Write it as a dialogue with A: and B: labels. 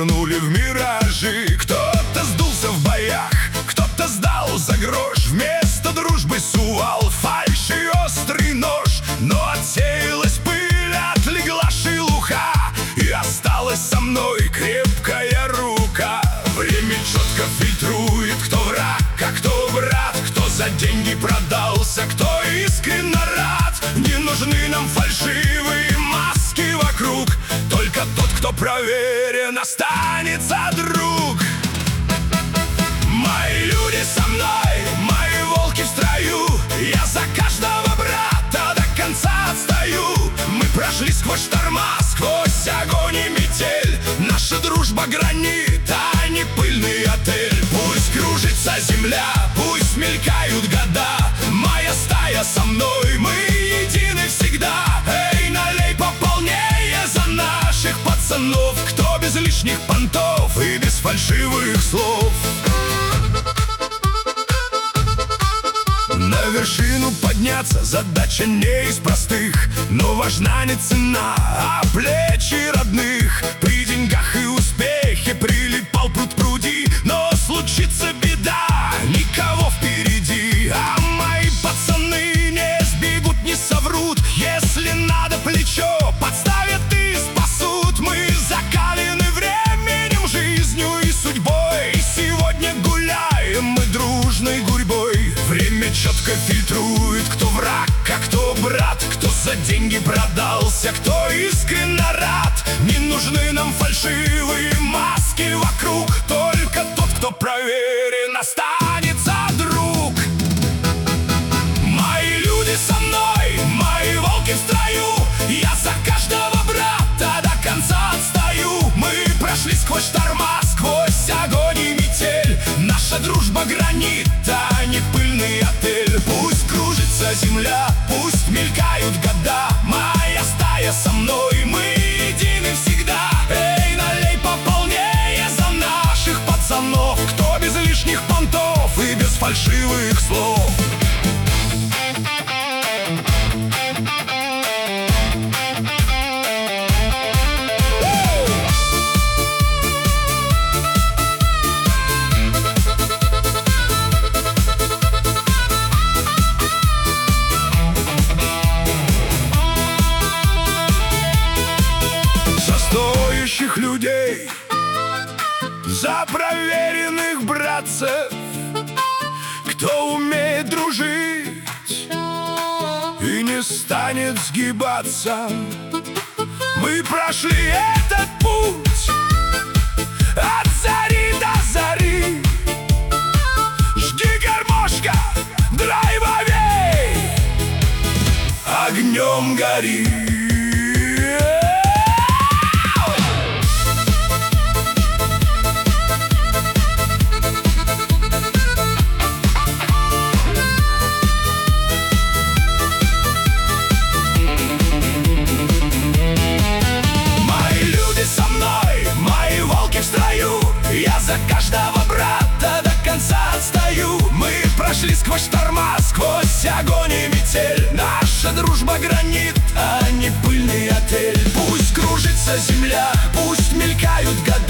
A: свернули в миражи. Кто-то сдулся в боях, кто-то сдал за грош. Вместо дружбы сувал, фальшь и острый нож. Но отсеялась пыль, отлегла шелуха, и осталась со мной крепкая рука. Время четко фильтрует, кто враг, а кто брат, кто за деньги продался, кто искренне рад. Не нужны нам фальшивые маски вокруг, только тот, кто проверен, останется друг. Мои люди со мной, мои волки в строю. Я за каждого брата до конца отстаю. Мы прошли сквозь шторма, сквозь огонь и метель. Наша дружба гранит, а не пыльный отель. Пусть кружится земля, пусть мелькают года, моя стая со мной, мы едины всегда. Эй, налей пополнее за наших пацанов, кто без лишних понтов и без фальшивых слов. На вершину подняться задача не из простых, но важна не цена, а плечи родных. При деньгах и успехе прилипал пруд пруди, но случится беда, никого впереди. А мои пацаны не сбегут, не соврут, если надо плечо подставят и спасут. Мы закалены временем, жизнью и судьбой, сегодня гуляем мы дружной гурьбой. Время четко фильтрует, кто враг, а кто брат, кто за деньги продался, кто искренне рад. Не нужны нам фальшивые маски вокруг, только тот, кто проверен, останется друг. Мои люди со мной, мои волки в строю. Я за каждого брата до конца отстаю. Мы прошли сквозь шторма, сквозь огонь и метель. Наша дружба гранит, а не пыльный отель. Пусть кружится земля, пусть мелькают года, моя стая со мной, мы едины всегда. Эй, налей пополнее за наших пацанов, кто без лишних понтов и без фальшивых слов. Людей, за проверенных братцев, кто умеет дружить и не станет сгибаться. Мы прошли этот путь от зари до зари. Жги, гармошка, драйвовей, огнем гори. Я за каждого брата до конца отстаю. Мы прошли сквозь шторма, сквозь огонь и метель. Наша дружба гранит, а не пыльный отель. Пусть кружится земля, пусть мелькают года,